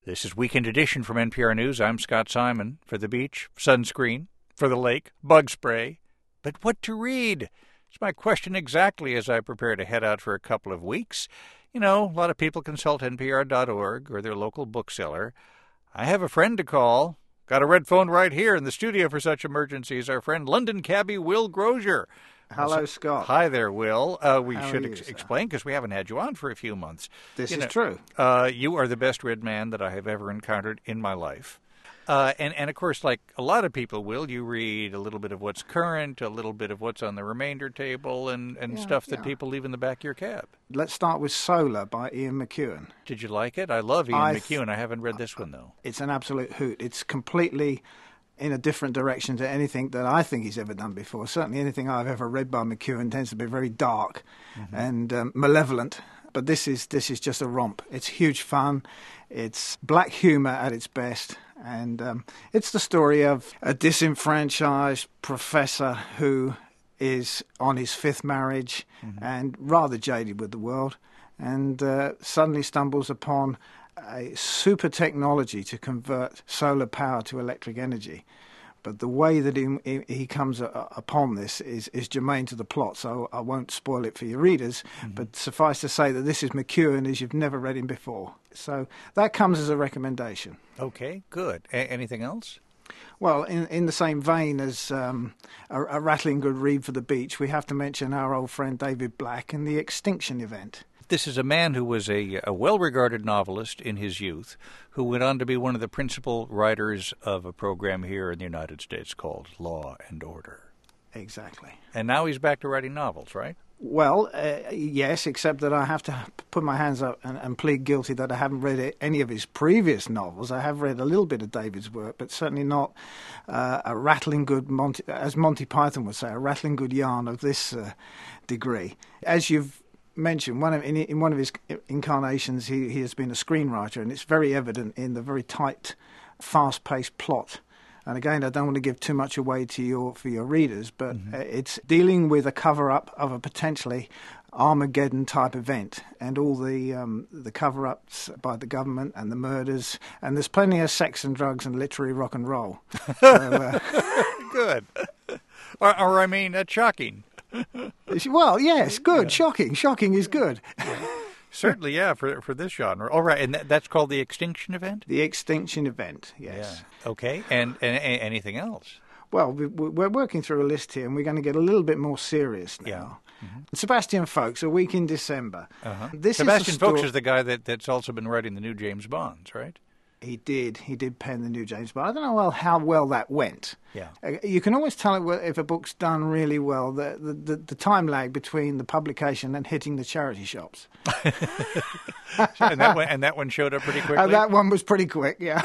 This is Weekend Edition from NPR News. I'm Scott Simon. For the beach, sunscreen. For the lake, bug spray. But what to read? It's my question exactly as I prepare to head out for a couple of weeks. You know, a lot of people consult NPR.org or their local bookseller. I have a friend to call. Got a red phone right here in the studio for such emergencies. Our friend London cabbie Will Grozier. Hello, Scott. Hi there, Will. We How should are you, explain, because we haven't had you on for a few months. This is true. You are the best read man that I have ever encountered in my life. And of course, like a lot of people will, you read a little bit of what's current, a little bit of what's on the remainder table, and stuff that people leave in the back of your cab. Let's start with Solar by Ian McEwan. Did you like it? I love Ian McEwan. I haven't read this one, though. It's an absolute hoot. It's completely in a different direction to anything that I think he's ever done before. Certainly anything I've ever read by McEwan tends to be very dark and malevolent. But this is just a romp. It's huge fun. It's black humour at its best. And it's the story of a disenfranchised professor who is on his fifth marriage and rather jaded with the world, and suddenly stumbles upon a super technology to convert solar power to electric energy. But the way that he comes upon this is germane to the plot, so I won't spoil it for your readers, but suffice to say that this is McEwan as you've never read him before. So that comes as a recommendation. Okay, good. Anything else? Well, in the same vein as a rattling good read for the beach, we have to mention our old friend David Black and The Extinction Event. This is a man who was a well-regarded novelist in his youth, who went on to be one of the principal writers of a program here in the United States called Law and Order. Exactly. And now he's back to writing novels, right? Well, yes, except that I have to put my hands up and plead guilty that I haven't read any of his previous novels. I have read a little bit of David's work, but certainly not a rattling good, as Monty Python would say, a rattling good yarn of this degree. As you've mentioned, in one of his incarnations, he has been a screenwriter, and it's very evident in the very tight, fast-paced plot. And again, I don't want to give too much away for your readers, but it's dealing with a cover-up of a potentially Armageddon-type event, and all the cover-ups by the government and the murders, and there's plenty of sex and drugs and literary rock and roll. So, good. Or I mean, shocking. Well, yes, good. Yeah. Shocking is good. Certainly, yeah, for this genre. All right, and that's called The Extinction Event? The Extinction Event, yes. Yeah. Okay, and anything else? Well, we're working through a list here, and we're going to get a little bit more serious now. Yeah. Sebastian Faulks, A Week in December. Sebastian Faulks is the guy that's also been writing the new James Bonds, right? He did pen the new James Bond. I don't know how well that went. Yeah. You can always tell if a book's done really well, the time lag between the publication and hitting the charity shops. and that one showed up pretty quickly? That one was pretty quick, yeah.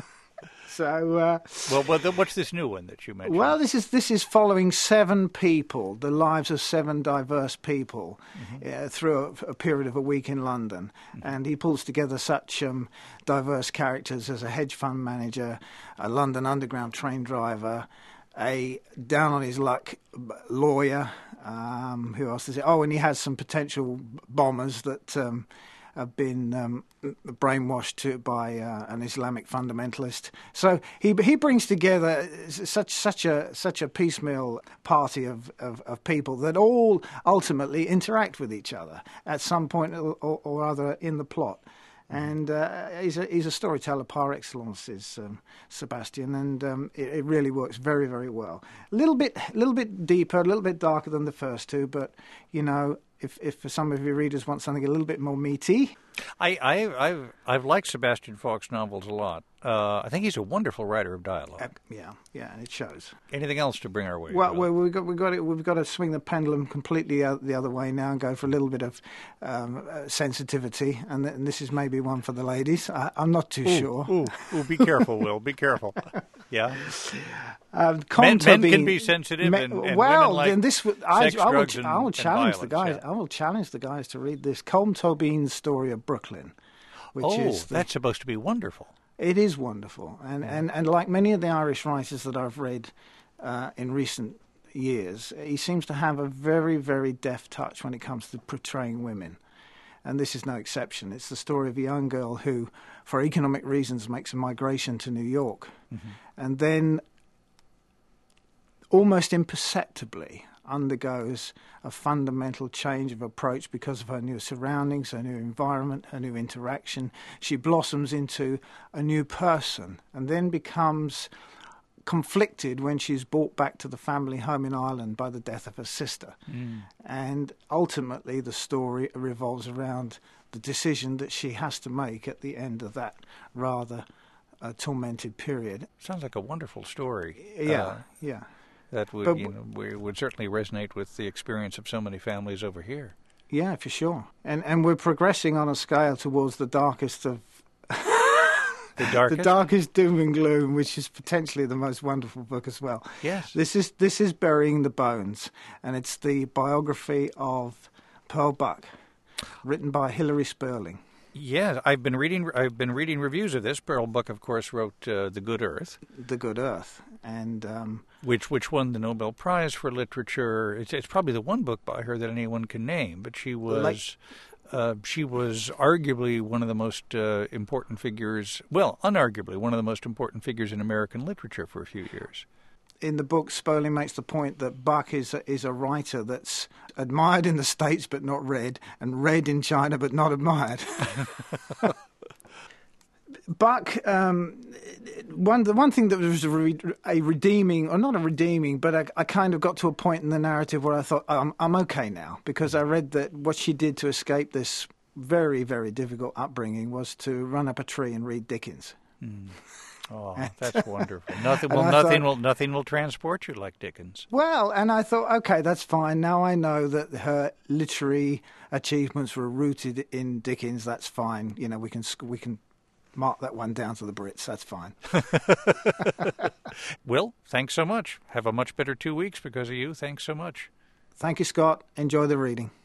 So, what's this new one that you mentioned? Well, this is following 7 people, the lives of 7 diverse people through a period of a week in London. And he pulls together such diverse characters as a hedge fund manager, a London Underground train driver, a down-on-his-luck lawyer. Who else is it? Oh, and he has some potential bombers that have been brainwashed by an Islamic fundamentalist. So he brings together such a piecemeal party of people that all ultimately interact with each other at some point or other in the plot. And he's a storyteller par excellence, is Sebastian, and it really works very, very well. A little bit deeper, a little bit darker than the first two, but you know, if for some of your readers want something a little bit more meaty. I've liked Sebastian Faulks' novels a lot. I think he's a wonderful writer of dialogue. Yeah, and it shows. Anything else to bring our way? Well, we've got to swing the pendulum completely the other way now and go for a little bit of sensitivity, and this is maybe one for the ladies. I'm not too sure. Be careful, Will. Be careful. Yeah. Men can be sensitive, and women like sex, drugs, and violence. I will challenge the guys to read this Colm Tobin's Story of Brooklyn. That's supposed to be wonderful. It is wonderful, and like many of the Irish writers that I've read in recent years, he seems to have a very, very deft touch when it comes to portraying women. and this is no exception. It's the story of a young girl who, for economic reasons, makes a migration to New York, and then almost imperceptibly undergoes a fundamental change of approach because of her new surroundings, her new environment, her new interaction. She blossoms into a new person and then becomes conflicted when she's brought back to the family home in Ireland by the death of her sister. And ultimately the story revolves around the decision that she has to make at the end of that rather tormented period. Sounds like a wonderful story. Yeah. That would, would certainly resonate with the experience of so many families over here. Yeah, for sure. And we're progressing on a scale towards the darkest of the darkest doom and gloom, which is potentially the most wonderful book as well. Yes. This is Burying the Bones, and it's the biography of Pearl Buck, written by Hilary Sperling. Yeah, I've been reading reviews of this. Pearl Buck, of course, wrote The Good Earth. The Good Earth, and which won the Nobel Prize for Literature. It's probably the one book by her that anyone can name. But she was arguably one of the most important figures. Well, unarguably one of the most important figures in American literature for a few years. In the book, Sperling makes the point that Buck is a writer that's admired in the States but not read, and read in China but not admired. Buck, the one thing that was a redeeming, or not a redeeming, but I kind of got to a point in the narrative where I thought, I'm okay now, because I read that what she did to escape this very, very difficult upbringing was to run up a tree and read Dickens. Oh, that's wonderful. Nothing will transport you like Dickens. Well, and I thought, okay, that's fine. Now I know that her literary achievements were rooted in Dickens. That's fine. You know, we can mark that one down to the Brits. That's fine. Will, thanks so much. Have a much better 2 weeks because of you. Thanks so much. Thank you, Scott. Enjoy the reading.